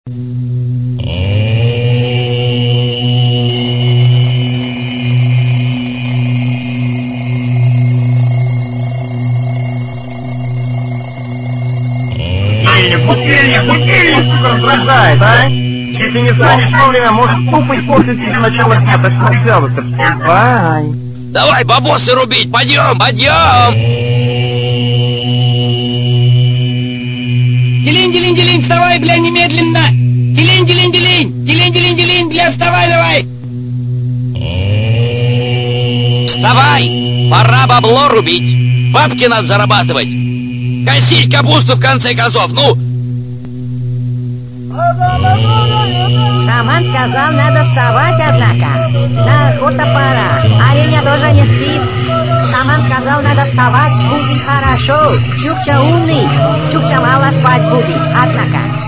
Будильник, сука, раздражает, а? Если не станешь вовремя, может тупо испортить тебе начало дня, так что, пожалуйста, вставай. Давай бабосы рубить, подъем, подъем! Делинь, вставай, бля, немедленно! Делинь, бля, вставай, давай! Вставай! Пора бабло рубить! Бабки надо зарабатывать! Косить капусту в конце концов, ну! Шаман сказал, надо вставать, однако. На охота пора. Оленя тоже не спит. Шаман сказал, надо вставать, будет хорошо. Чукча умный. Чукча мало спать будет, однако.